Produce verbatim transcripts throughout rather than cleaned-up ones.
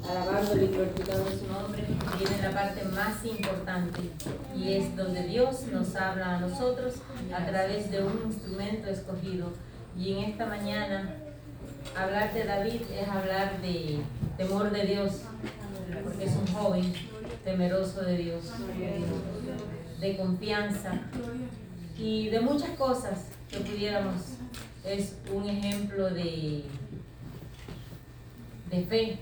alabándole y glorificando su nombre, viene la parte más importante y es donde Dios nos habla a nosotros a través de un instrumento escogido. Y en esta mañana, hablar de David es hablar de temor de Dios, porque es un joven temeroso de Dios, de confianza y de muchas cosas que pudiéramos. Es un ejemplo de, de fe.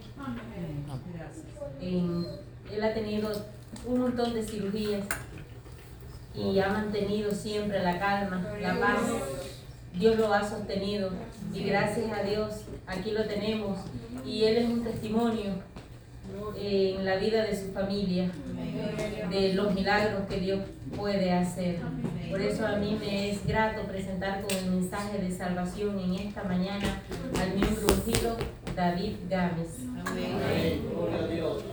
En, él ha tenido un montón de cirugías y ha mantenido siempre la calma, la paz. Dios lo ha sostenido y gracias a Dios aquí lo tenemos y él es un testimonio en la vida de su familia, de los milagros que Dios puede hacer. Por eso a mí me es grato presentar con el mensaje de salvación en esta mañana al miembro ungido David Gámez. Amén. Gloria a Dios.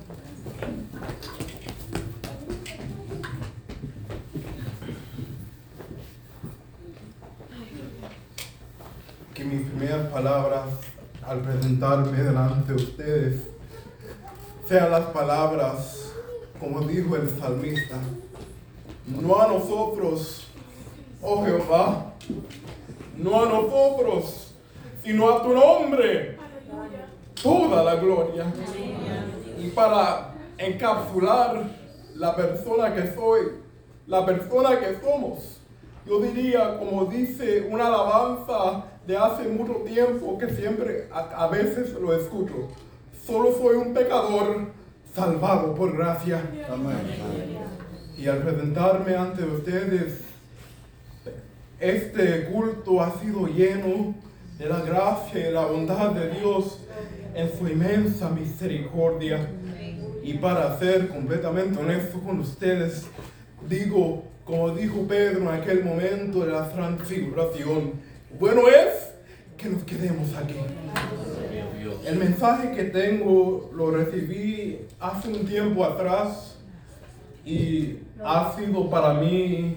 Que mis primeras palabras al presentarme delante de ustedes sean las palabras, como dijo el salmista: no a nosotros, oh Jehová, no a nosotros, sino a tu nombre, toda la gloria. Y para encapsular la persona que soy, la persona que somos, yo diría, como dice una alabanza de hace mucho tiempo que siempre a, a veces lo escucho: solo soy un pecador salvado por gracia. Amén. Y al presentarme ante ustedes, este culto ha sido lleno de la gracia y la bondad de Dios en su inmensa misericordia. Y para ser completamente honesto con ustedes, digo, como dijo Pedro en aquel momento de la transfiguración: bueno es que nos quedemos aquí. El mensaje que tengo lo recibí hace un tiempo atrás y ha sido para mí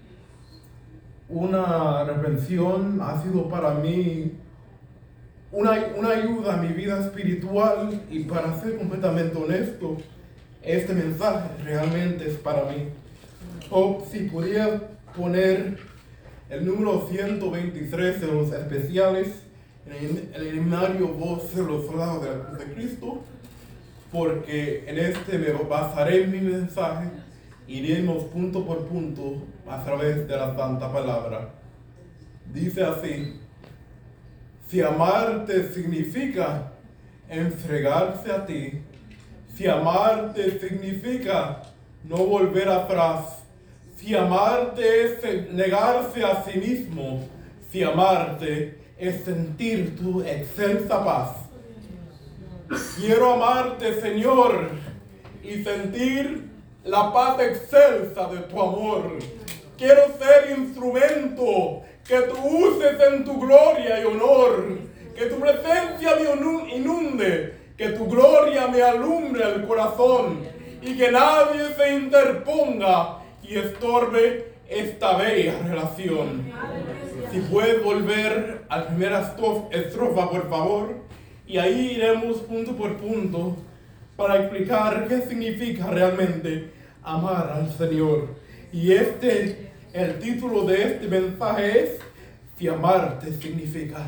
una reflexión, ha sido para mí una, una ayuda a mi vida espiritual, y para ser completamente honesto, este mensaje realmente es para mí. O si pudiera poner el número ciento veintitrés de los especiales en el himnario Voz de los Soldados de la Cruz de Cristo, porque en este me basaré en mi mensaje, iremos punto por punto a través de la Santa Palabra. Dice así: si amarte significa entregarse a ti, si amarte significa no volver atrás, si amarte es negarse a sí mismo, si amarte es sentir tu excelsa paz. Quiero amarte, Señor, y sentir la paz excelsa de tu amor. Quiero ser instrumento que tú uses en tu gloria y honor, que tu presencia me inunde, que tu gloria me alumbre el corazón y que nadie se interponga y estorbe esta bella relación. Si puedes volver a la primera estrofa, por favor, y ahí iremos punto por punto para explicar qué significa realmente amar al Señor. Y este, el título de este mensaje es: si amarte significa.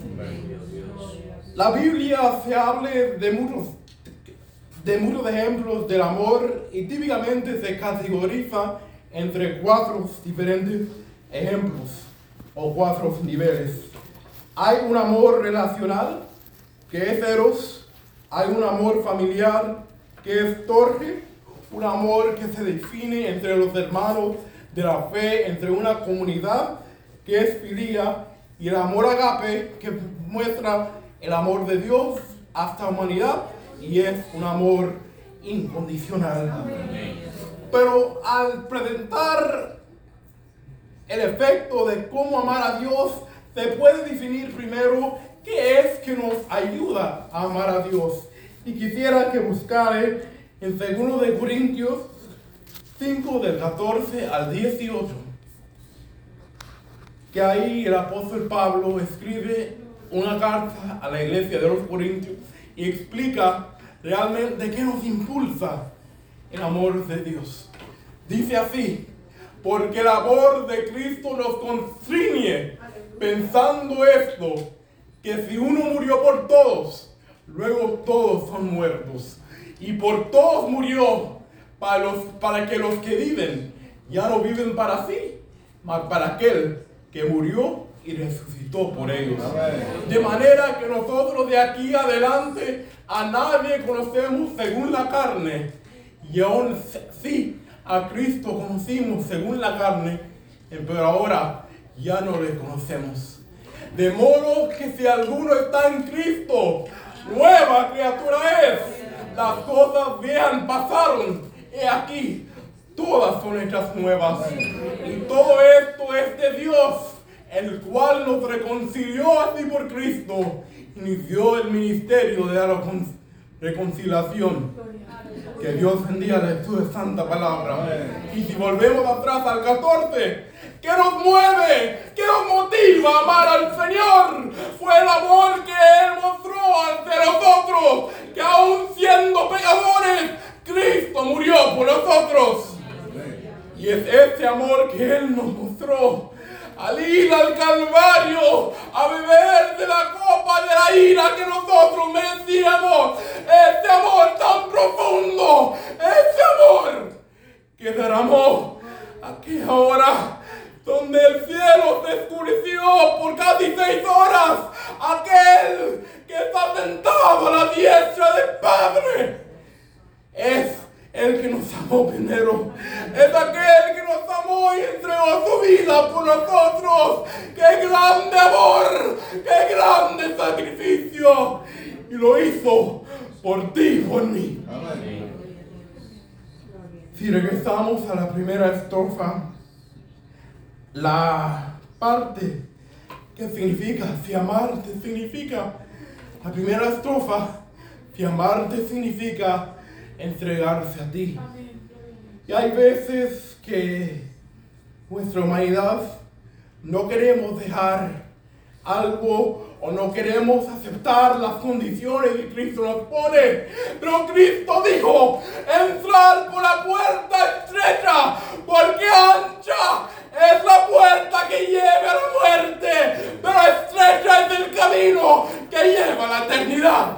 La Biblia se habla de muchos, de muchos ejemplos del amor, y típicamente se categoriza entre cuatro diferentes ejemplos o cuatro niveles. Hay un amor relacional, que es eros. Hay un amor familiar, que es storge, un amor que se define entre los hermanos de la fe, entre una comunidad, que es filía, y el amor agape, que muestra el amor de Dios hasta la humanidad, y es un amor incondicional. Amén. Pero al presentar el efecto de cómo amar a Dios, se puede definir primero qué es que nos ayuda a amar a Dios. Y quisiera que buscara en segundo de Corintios cinco, del catorce al dieciocho, que ahí el apóstol Pablo escribe una carta a la iglesia de los Corintios y explica realmente qué nos impulsa el amor de Dios. Dice así: porque el amor de Cristo nos constriñe, pensando esto, que si uno murió por todos, luego todos son muertos. Y por todos murió, para, los, para que los que viven ya no viven para sí, mas para aquel que murió y resucitó por ellos. Amén. De manera que nosotros de aquí adelante a nadie conocemos según la carne, y aún sí a Cristo conocimos según la carne, pero ahora ya no le conocemos. De modo que si alguno está en Cristo, nueva criatura es. Las cosas viejas pasaron, he aquí, todas son hechas nuevas. Y todo esto es de Dios, el cual nos reconcilió así por Cristo, inició el ministerio de la reconciliación. Que Dios bendiga la lectura de Santa Palabra. Amén. Y si volvemos atrás al catorce, ¿qué nos mueve? ¿Qué nos motiva a amar al Señor? Fue el amor que Él mostró ante nosotros, que aún siendo pecadores, Cristo murió por nosotros. Amén. Y es ese amor que Él nos mostró al ir al Calvario a beber de la copa de la ira que nosotros merecíamos. Ese amor tan profundo, ese amor que derramó aquella hora donde el cielo se oscureció por casi seis horas. Aquel que está sentado a la diestra del Padre es el que nos amó primero, es aquel que nos amó y entregó su vida por nosotros. ¡Qué grande amor! ¡Qué grande sacrificio! Y lo hizo por ti y por mí. Amén. Si regresamos a la primera estrofa, la parte que significa, si amarte significa, la primera estrofa, si amarte significa entregarse a ti. Y hay veces que nuestra humanidad no queremos dejar algo o no queremos aceptar las condiciones que Cristo nos pone. Pero Cristo dijo: entrar por la puerta estrecha, porque ancha es la puerta que lleva a la muerte, pero estrecha es el camino que lleva a la eternidad.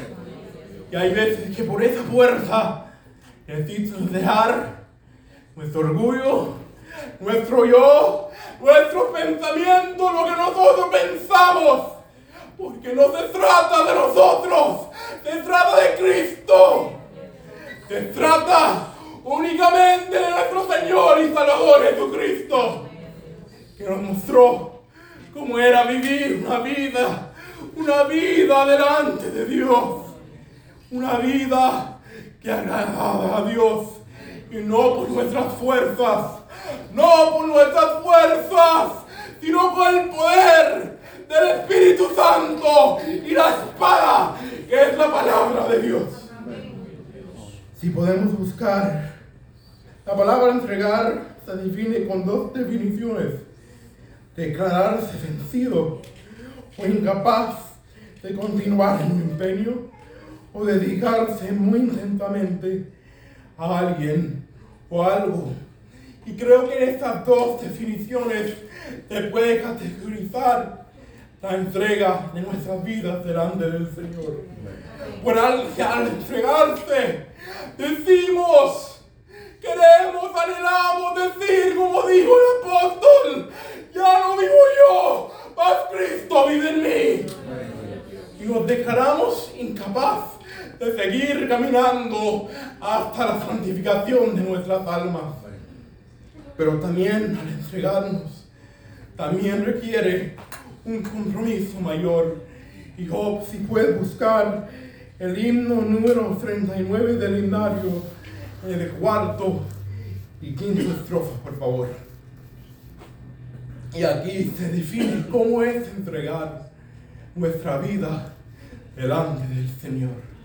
Y hay veces que por esa puerta necesitamos dejar nuestro orgullo, nuestro yo, nuestros pensamientos, lo que nosotros pensamos. Porque no se trata de nosotros, se trata de Cristo. Se trata únicamente de nuestro Señor y Salvador Jesucristo, que nos mostró cómo era vivir una vida, una vida delante de Dios. Una vida que agradaba a Dios, y no por nuestras fuerzas, no por nuestras fuerzas, sino por el poder del Espíritu Santo y la espada que es la palabra de Dios. Si podemos buscar, la palabra entregar se define con dos definiciones: declararse vencido o incapaz de continuar en un empeño, o dedicarse muy intensamente a alguien o algo. Y creo que en estas dos definiciones se puede categorizar la entrega de nuestras vidas delante del Señor. Por al, al entregarse, decimos, queremos, anhelamos decir, como dijo el apóstol: ya no vivo yo, mas Cristo vive en mí. Y nos declaramos incapaz de seguir caminando hasta la santificación de nuestras almas. Pero también al entregarnos, también requiere un compromiso mayor. Y Job, si puedes buscar el himno número treinta y nueve del himnario, en el cuarto y quinto estrofa, por favor. Y aquí se define cómo es entregar nuestra vida delante del Señor.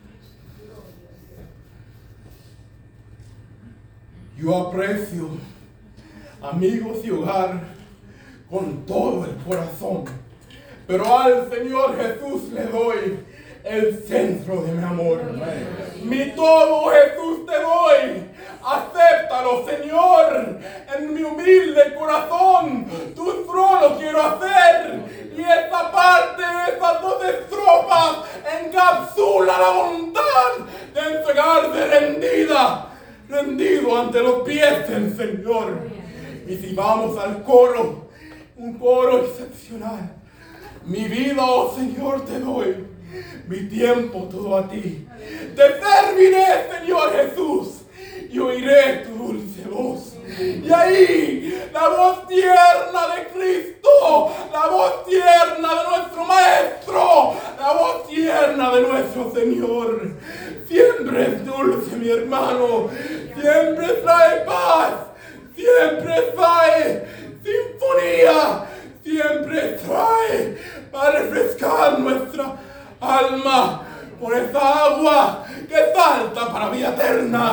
Yo aprecio amigos y hogar con todo el corazón, pero al Señor Jesús le doy el centro de mi amor. Amén. Mi todo, Jesús, te doy. Acéptalo, Señor, en mi humilde corazón. Tu trono quiero hacer. Y esta parte, estas dos estrofas, encapsula la voluntad de entregarse rendida, rendido ante los pies del Señor. Y si vamos al coro, un coro excepcional. Mi vida, oh Señor, te doy. Mi tiempo todo a ti. Te serviré, Señor Jesús, y oiré tu dulce voz. Y ahí, la voz tierna de Cristo, la voz tierna de nuestro Maestro, la voz tierna de nuestro Señor. Siempre es dulce, mi hermano. Siempre trae paz. Siempre trae sinfonía. Siempre trae para refrescar nuestra alma por esa agua que salta para vida eterna.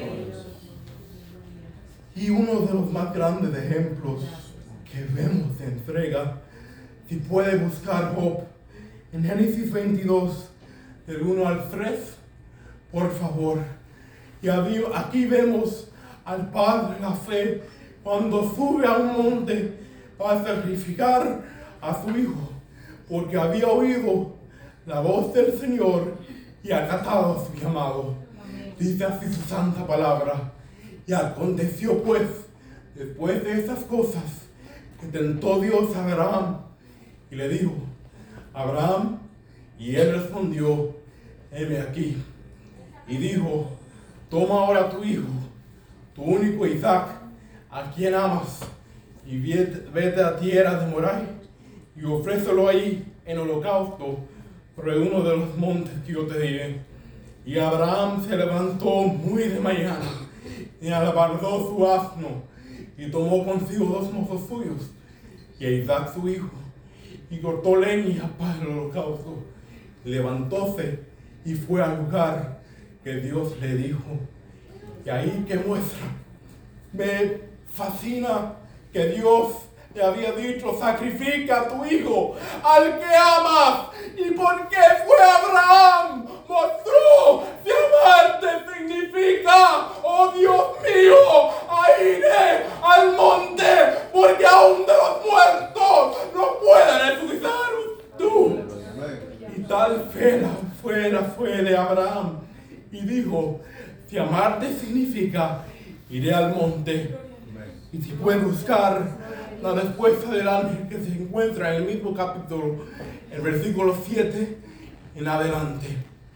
Y uno de los más grandes ejemplos que vemos de entrega, si puede buscar Job en Génesis veintidós, del uno al tres, por favor. Y aquí vemos al padre de la fe cuando sube a un monte para sacrificar a su hijo, porque había oído la voz del Señor y acatado su llamado. Dice así su santa palabra. Y aconteció pues, después de esas cosas, que tentó Dios a Abraham y le dijo: Abraham, y él respondió: heme aquí. Y dijo: toma ahora tu hijo, tu único Isaac, a quien amas, y vete a tierra de Moray, y ofrécelo ahí en holocausto sobre uno de los montes que yo te diré. Y Abraham se levantó muy de mañana, y alabardó su asno, y tomó consigo dos mozos suyos, y a Isaac su hijo, y cortó leña para el holocausto. Levantóse y fue al lugar que Dios le dijo. Y ahí que muestra, me fascina que Dios le había dicho: sacrifica a tu hijo, al que amas. ¿Y por qué fue Abraham? Mostró si amarte significa: oh Dios mío, ahí iré al monte, porque aún de los muertos no puede resucitar tú. Y tal fe la fue la fue de Abraham, y dijo: si amarte significa, iré al monte. Y si puedes buscar la respuesta del ángel que se encuentra en el mismo capítulo, el versículo siete en adelante.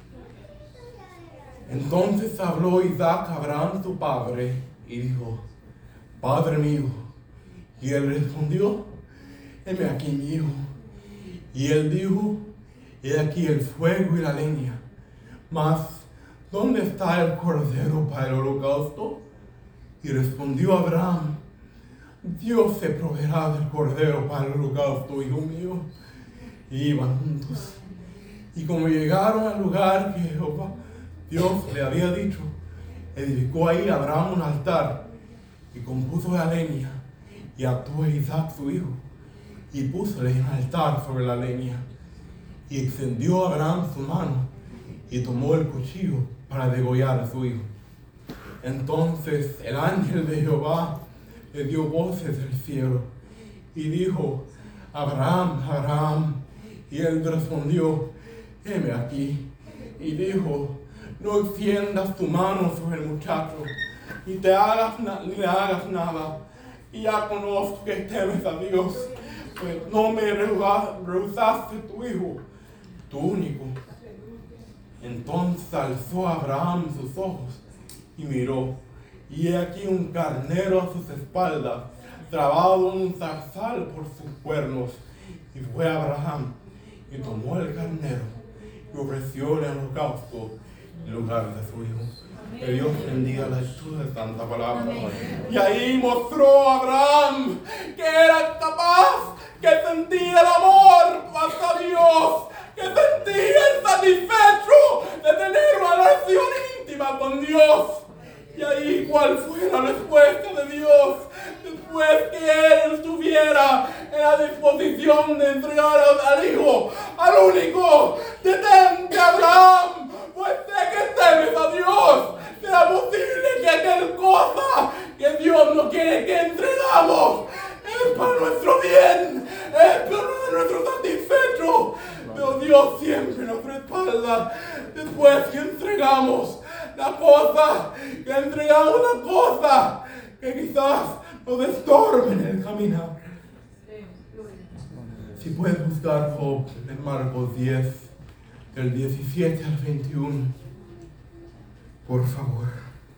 Entonces habló Isaac a Abraham su padre y dijo: Padre mío. Y él respondió: heme aquí mi hijo. Y él dijo: he aquí el fuego y la leña, mas ¿dónde está el cordero para el holocausto? Y respondió Abraham: Dios se proveerá del cordero para el holocausto, hijo mío. Y iban juntos. Y como llegaron al lugar que Jehová, Dios le había dicho, edificó ahí Abraham un altar, y compuso la leña, y ató a Isaac su hijo, y púsole en altar sobre la leña. Y extendió Abraham su mano, y tomó el cuchillo para degollar a su hijo. Entonces el ángel de Jehová le dio voces del cielo, y dijo: Abraham, Abraham. Y él respondió: heme aquí. Y dijo: no extiendas tu mano sobre el muchacho, y te hagas na- ni le hagas nada. Y ya conozco que temes a Dios, pues no me rehusa- rehusaste tu hijo, tu único. Entonces alzó Abraham sus ojos y miró, y he aquí un carnero a sus espaldas, trabado en un zarzal por sus cuernos. Y fue Abraham y tomó el carnero y ofrecióle en holocausto en lugar de su hijo. Que Dios bendiga la lectura de tanta palabra. Amén. Y ahí mostró Abraham que era capaz, que sentía el amor hacia Dios, que sentía el satisfecho de tener una relación íntima con Dios. Y ahí, ¿cuál fue la respuesta de Dios? Después que él estuviera en la disposición de entregar al hijo, al único, detente, Abraham, pues sé que temes a es que entregamos la cosa, que entregamos la cosa que quizás nos estorbe en el caminar. Si puedes buscar Job en Marcos diez, del diecisiete al veintiuno, por favor.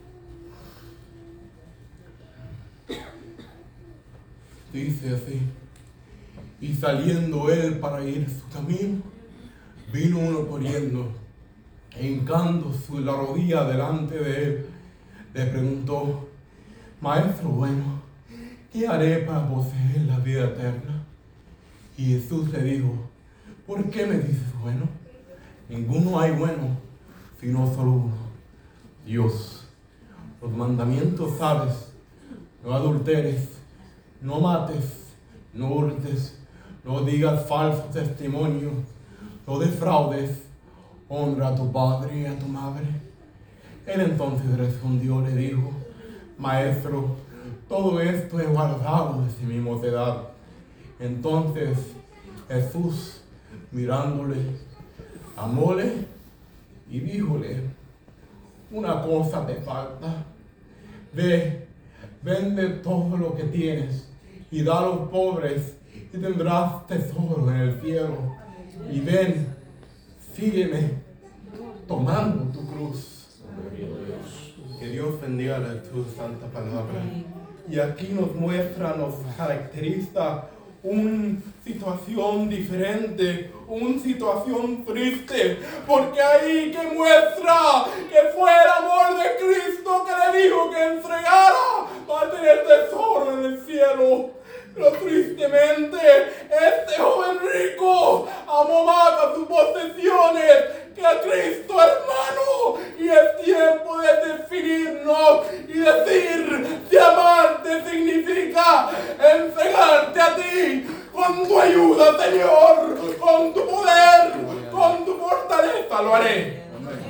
Dice así: y saliendo él para ir su camino, vino uno corriendo, e hincando su la rodilla delante de él, le preguntó: Maestro bueno, ¿qué haré para poseer la vida eterna? Y Jesús le dijo: ¿por qué me dices bueno? Ninguno hay bueno, sino solo uno, Dios. Los mandamientos sabes: no adulteres, no mates, no hurtes, no digas falso testimonio, no defraudes, honra a tu padre y a tu madre. Él entonces respondió, le dijo: Maestro, todo esto he guardado desde mi mocedad. Entonces Jesús, mirándole, amóle y díjole: una cosa te falta. Ve, vende todo lo que tienes y da a los pobres, y tendrás tesoro en el cielo. Y ven, sígueme, tomando tu cruz. Que Dios bendiga tu santa palabra. Y aquí nos muestra, nos caracteriza una situación diferente, una situación triste, porque ahí que muestra que fue el amor de Cristo que le dijo que entregara para tener tesoro en el cielo. Pero tristemente, este joven rico amó más a sus posesiones que a Cristo, hermano. Y es tiempo de definirnos y decir si amarte significa entregarte a ti con tu ayuda, Señor, con tu poder, con tu fortaleza, lo haré.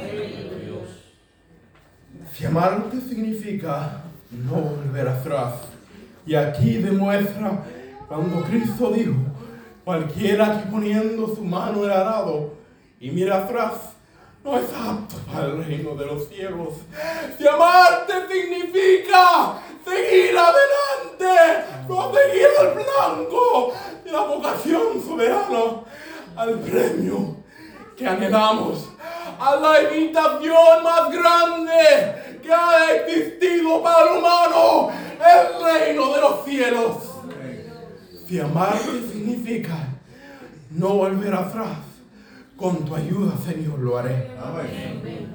Si amarte significa no volver atrás. Y aquí demuestra cuando Cristo dijo: cualquiera que poniendo su mano en el arado y mira atrás no es apto para el reino de los cielos. Si amarte significa seguir adelante, no seguir al blanco de la vocación soberana, al premio que anhelamos, a la invitación más grande que ha existido para el humano, el reino de los cielos. Si amarte significa no volver atrás, con tu ayuda, Señor, lo haré. Amén.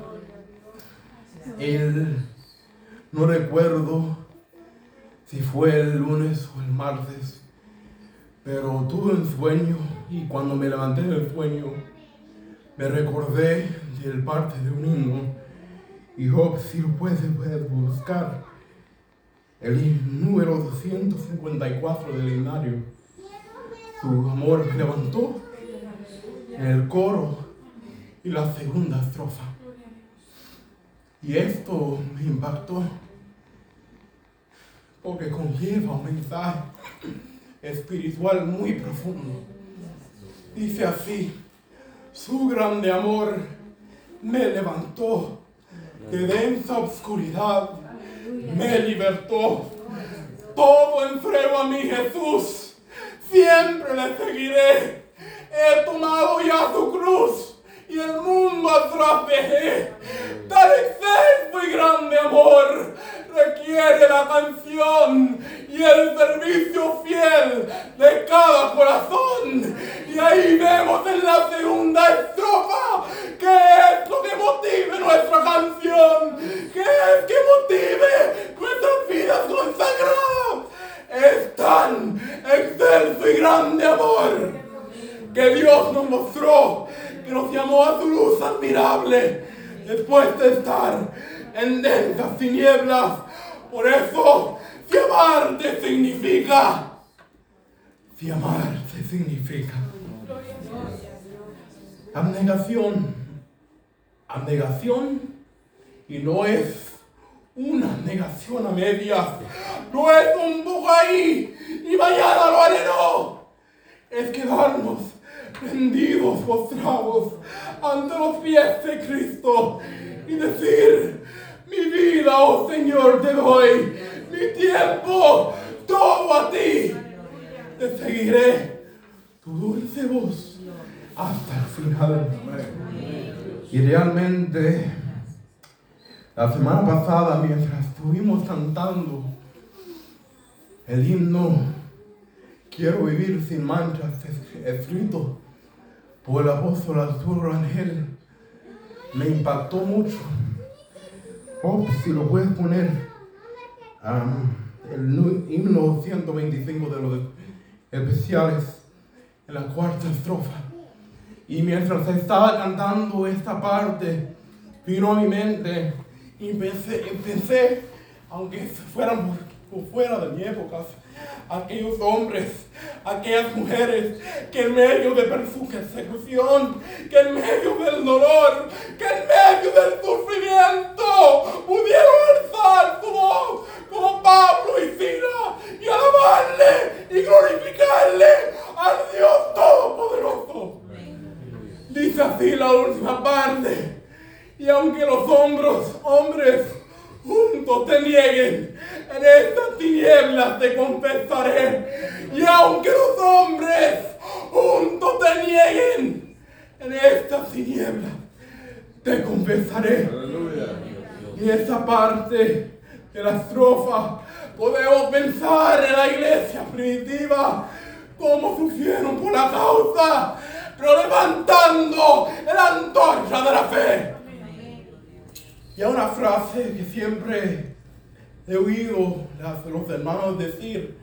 Él, no recuerdo si fue el lunes o el martes, pero tuve un sueño, y cuando me levanté del sueño me recordé del parte de un himno. Y Job, si lo puedes, puedes buscar el número doscientos cincuenta y cuatro del himnario. Su amor me levantó en el coro y la segunda estrofa. Y esto me impactó porque conlleva un mensaje espiritual muy profundo. Dice así: su grande amor me levantó de densa oscuridad, me libertó. Todo entrego a mi Jesús, siempre le seguiré. He tomado ya su cruz y el mundo atrás dejé. Tal excelso y grande amor requiere la canción y el servicio fiel de cada corazón. Y ahí vemos en la segunda estrofa que es lo que motive nuestra canción, que es que motive nuestras vidas consagradas. Es tan excelso y grande amor que Dios nos mostró, que nos llamó a su luz admirable después de estar en densas tinieblas. Por eso, si amarte significa, si amarte significa abnegación, abnegación, y no es una abnegación a medias, no es un poco ahí y mañana lo haré, no, es quedarnos rendidos, postrados ante los pies de Cristo y decir: mi vida, oh Señor, te doy, mi tiempo, todo a ti. Te seguiré tu dulce voz hasta el final. Y realmente, la semana pasada, mientras estuvimos cantando el himno Quiero vivir sin manchas, escrito por el apóstol Arturo Rangel, me impactó mucho. Oh, si lo puedes poner, um, el himno ciento veinticinco de los especiales, en la cuarta estrofa. Y mientras estaba cantando esta parte, vino a mi mente y pensé, pensé aunque fueran por, por fuera de mi época, aquellos hombres, aquellas mujeres que en medio de su persecución, que en medio del dolor, que en medio del sufrimiento pudieron alzar su voz como Pablo y Sila y alabarle y glorificarle al Dios Todopoderoso. Dice así la última parte: y aunque los hombros, hombres juntos te nieguen, en estas tinieblas te confesaré. Y aunque los hombres juntos te nieguen, en estas tinieblas te confesaré. Aleluya. Y en esta parte de la estrofa podemos pensar en la iglesia primitiva, cómo sufrieron por la causa, pero levantando la antorcha de la fe. Y hay una frase que siempre he oído a los hermanos decir,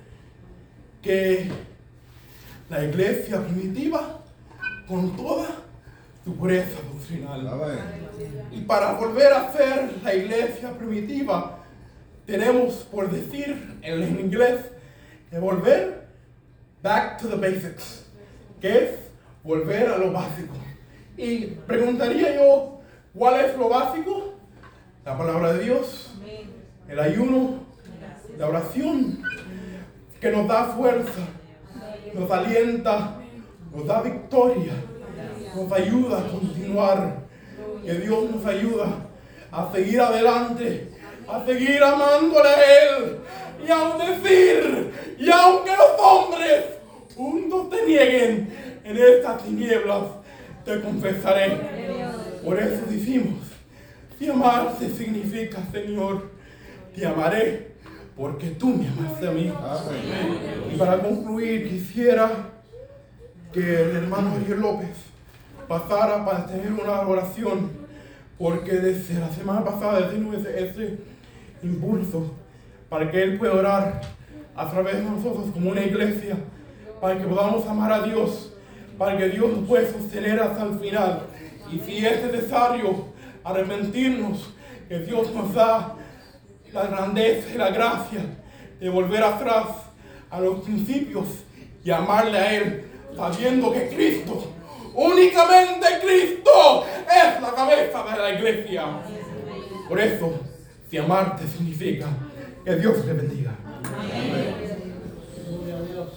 que la iglesia primitiva, con toda su pureza doctrinal, y para volver a ser la iglesia primitiva, tenemos, por decir en inglés, que volver back to the basics, que es volver a lo básico. Y preguntaría yo, ¿cuál es lo básico? La palabra de Dios, el ayuno, la oración, que nos da fuerza, nos alienta, nos da victoria, nos ayuda a continuar, que Dios nos ayuda a seguir adelante, a seguir amándole a Él, y aun decir, y aunque los hombres juntos te nieguen, en estas tinieblas te confesaré. Por eso decimos, si amarte significa, Señor, te amaré porque tú me amaste a mí. Amén. Y para concluir, quisiera que el hermano Ariel López pasara para tener una oración, porque desde la semana pasada tengo ese, ese impulso para que él pueda orar a través de nosotros como una iglesia, para que podamos amar a Dios, para que Dios nos pueda sostener hasta el final. Y si es necesario arrepentirnos, que Dios nos da la grandeza y la gracia de volver atrás a los principios y amarle a Él, sabiendo que Cristo, únicamente Cristo, es la cabeza de la iglesia. Por eso, si amarte significa, que Dios te bendiga. Amén. Gloria a Dios.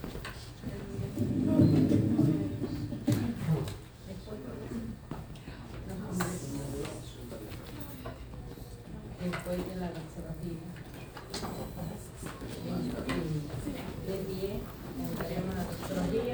Después de la doxología, de pie, entraremos a la doxología.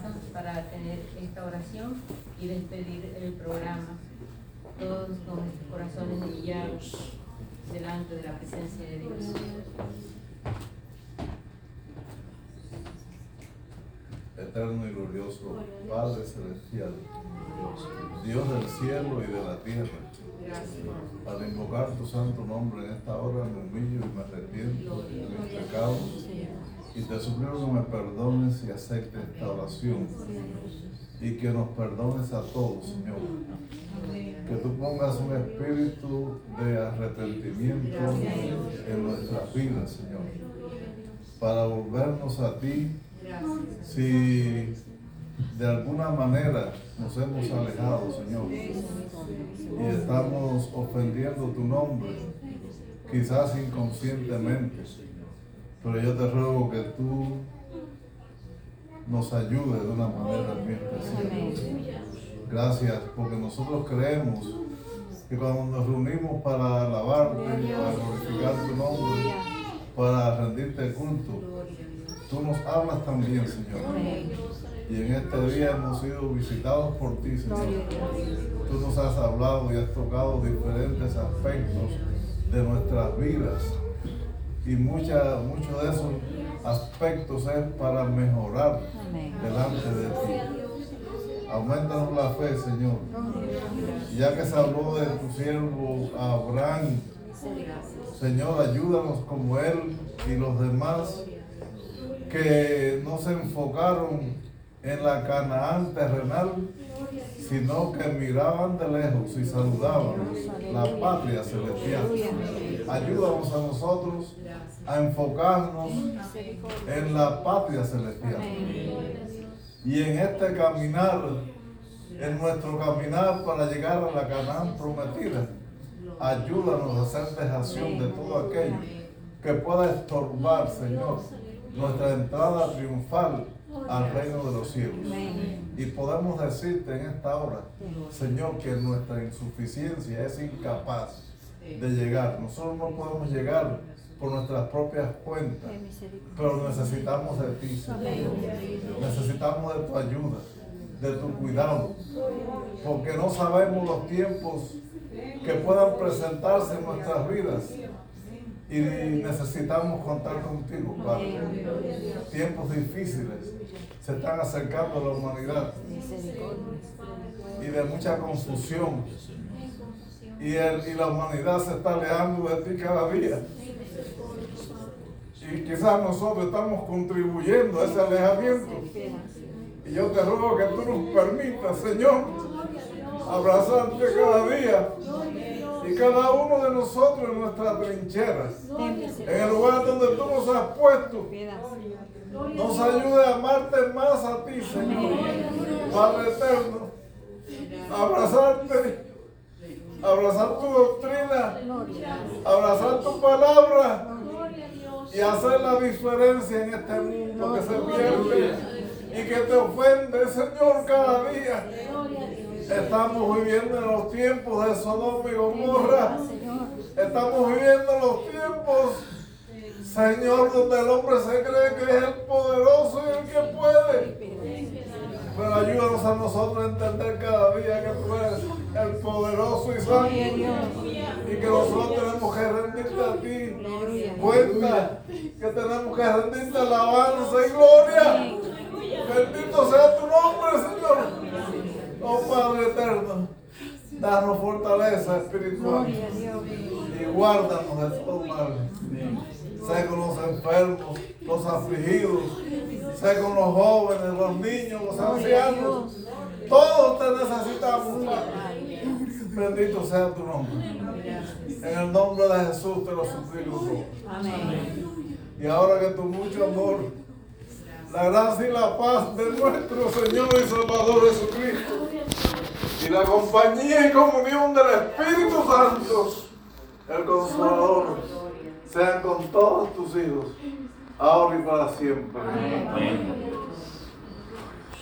Para tener esta oración y despedir el programa. Todos con corazones humillados delante de la presencia de Dios. Eterno y glorioso Padre Celestial, Dios del cielo y de la tierra, al invocar tu santo nombre en esta hora me humillo y me arrepiento de mis pecados y te suplico que me perdones y aceptes esta oración y que nos perdones a todos, Señor. Que tú pongas un espíritu de arrepentimiento en nuestras vidas, Señor, para volvernos a ti. Si de alguna manera nos hemos alejado, Señor, y estamos ofendiendo tu nombre, quizás inconscientemente, pero yo te ruego que tú nos ayudes de una manera muy especial. Gracias, porque nosotros creemos que cuando nos reunimos para alabarte, para glorificar tu nombre, para rendirte culto, tú nos hablas también, Señor. Y en este día hemos sido visitados por ti, Señor. Tú nos has hablado y has tocado diferentes aspectos de nuestras vidas. Y mucha, muchos de esos aspectos es para mejorar delante de ti. Aumentanos la fe, Señor. Ya que se habló de tu siervo Abraham, Señor, ayúdanos como él y los demás que no se enfocaron en la Canaán terrenal, sino que miraban de lejos y saludaban la patria celestial. Ayúdanos a nosotros a enfocarnos en la patria celestial. Y en este caminar, en nuestro caminar para llegar a la Canaán prometida, ayúdanos a hacer dejación de todo aquello que pueda estorbar, Señor, nuestra entrada triunfal al reino de los cielos. Y podemos decirte en esta hora, Señor, que nuestra insuficiencia es incapaz de llegar. Nosotros no podemos llegar por nuestras propias cuentas, pero necesitamos de ti, Señor. Necesitamos de tu ayuda, de tu cuidado, porque no sabemos los tiempos que puedan presentarse en nuestras vidas. Y necesitamos contar contigo, Padre. Tiempos difíciles se están acercando a la humanidad y de mucha confusión. Y, el, y la humanidad se está alejando de ti cada día. Y quizás nosotros estamos contribuyendo a ese alejamiento. Y yo te ruego que tú nos permitas, Señor, abrazarte cada día. Y cada uno de nosotros en nuestra trinchera, en el lugar donde tú nos has puesto, nos ayude a amarte más a ti, Señor, Padre eterno, abrazarte, abrazar tu doctrina, abrazar tu palabra y hacer la diferencia en este mundo que se pierde y que te ofende, Señor, cada día. Estamos viviendo en los tiempos de Sodoma y Gomorra. Estamos viviendo en los tiempos, Señor, donde el hombre se cree que es el poderoso y el que puede. Pero ayúdanos a nosotros a entender cada día que tú eres el poderoso y santo. Y que nosotros tenemos que rendirte a ti. Cuenta que tenemos que rendirte alabanza y gloria. Bendito sea tu nombre, Señor. Oh Padre eterno, danos fortaleza espiritual y guárdanos de todo mal. Sé con los enfermos, los afligidos, sé con los jóvenes, los niños, los ancianos. Todos te necesitamos, Padre. Bendito sea tu nombre. En el nombre de Jesús te lo suplico. Amén. Y ahora que tu mucho amor, la gracia y la paz de nuestro Señor y Salvador Jesucristo y la compañía y comunión del Espíritu Santo, el Consolador, sean con todos tus hijos, ahora y para siempre. Amén.